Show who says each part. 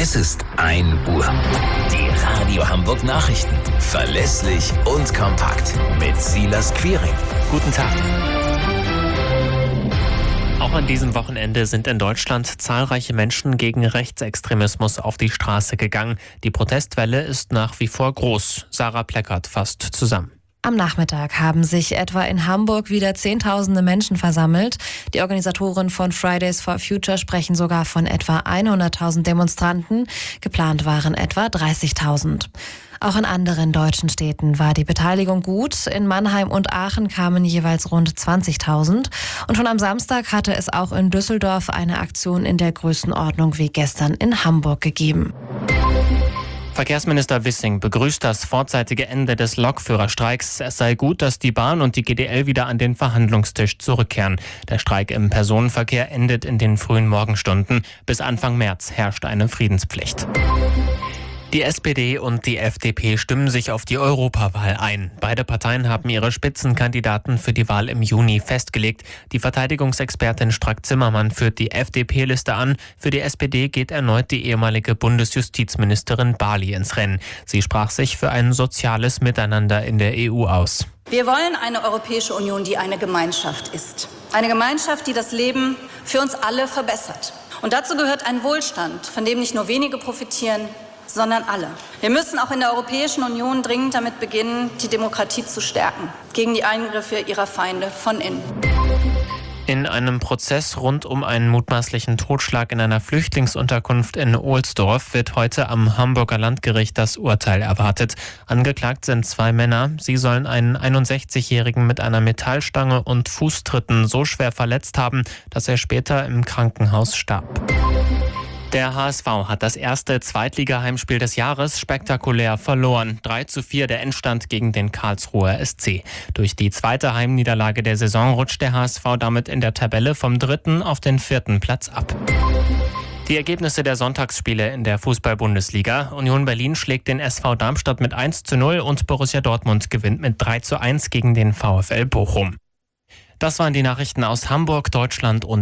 Speaker 1: Es ist 1 Uhr. Die Radio Hamburg Nachrichten. Verlässlich und kompakt. Mit Silas Quiring. Guten Tag.
Speaker 2: Auch an diesem Wochenende sind in Deutschland zahlreiche Menschen gegen Rechtsextremismus auf die Straße gegangen. Die Protestwelle ist nach wie vor groß. Sarah Pleckert fasst zusammen.
Speaker 3: Am Nachmittag haben sich etwa in Hamburg wieder Zehntausende Menschen versammelt. Die Organisatoren von Fridays for Future sprechen sogar von etwa 100.000 Demonstranten. Geplant waren etwa 30.000. Auch in anderen deutschen Städten war die Beteiligung gut. In Mannheim und Aachen kamen jeweils rund 20.000. Und schon am Samstag hatte es auch in Düsseldorf eine Aktion in der Größenordnung wie gestern in Hamburg gegeben.
Speaker 2: Verkehrsminister Wissing begrüßt das vorzeitige Ende des Lokführerstreiks. Es sei gut, dass die Bahn und die GDL wieder an den Verhandlungstisch zurückkehren. Der Streik im Personenverkehr endet in den frühen Morgenstunden. Bis Anfang März herrscht eine Friedenspflicht. Die SPD und die FDP stimmen sich auf die Europawahl ein. Beide Parteien haben ihre Spitzenkandidaten für die Wahl im Juni festgelegt. Die Verteidigungsexpertin Strack-Zimmermann führt die FDP-Liste an. Für die SPD geht erneut die ehemalige Bundesjustizministerin Barley ins Rennen. Sie sprach sich für ein soziales Miteinander in der EU aus.
Speaker 4: Wir wollen eine Europäische Union, die eine Gemeinschaft ist. Eine Gemeinschaft, die das Leben für uns alle verbessert. Und dazu gehört ein Wohlstand, von dem nicht nur wenige profitieren, sondern alle. Wir müssen auch in der Europäischen Union dringend damit beginnen, die Demokratie zu stärken, gegen die Eingriffe ihrer Feinde von innen.
Speaker 2: In einem Prozess rund um einen mutmaßlichen Totschlag in einer Flüchtlingsunterkunft in Ohlsdorf wird heute am Hamburger Landgericht das Urteil erwartet. Angeklagt sind 2 Männer. Sie sollen einen 61-Jährigen mit einer Metallstange und Fußtritten so schwer verletzt haben, dass er später im Krankenhaus starb. Der HSV hat das erste Zweitliga-Heimspiel des Jahres spektakulär verloren. 3:4 der Endstand gegen den Karlsruher SC. Durch die zweite Heimniederlage der Saison rutscht der HSV damit in der Tabelle vom 3. auf den 4. Platz ab. Die Ergebnisse der Sonntagsspiele in der Fußball-Bundesliga. Union Berlin schlägt den SV Darmstadt mit 1:0 und Borussia Dortmund gewinnt mit 3:1 gegen den VfL Bochum. Das waren die Nachrichten aus Hamburg, Deutschland und